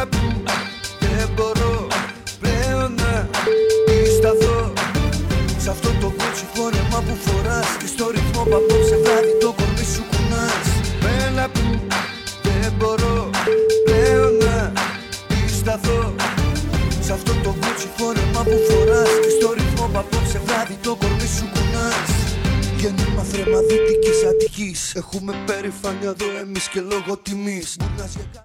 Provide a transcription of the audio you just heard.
που δεν μπορώ πλέον να σταθώ σ' αυτό το κότσι φόρεμα που φοράς και στο ρυθμό που απόψε βράδυ το κορμί σου κουνάς. Μένα που δεν μπορώ πλέον να σταθώ σ' αυτό το κότσι φόρεμα που φοράς και στο ρυθμό που απόψε βράδυ το κορμί σου κουνάς. Γέννημα θρέμα δυτικής Αττικής, έχουμε περηφάνεια εδώ εμείς και λόγω τιμής.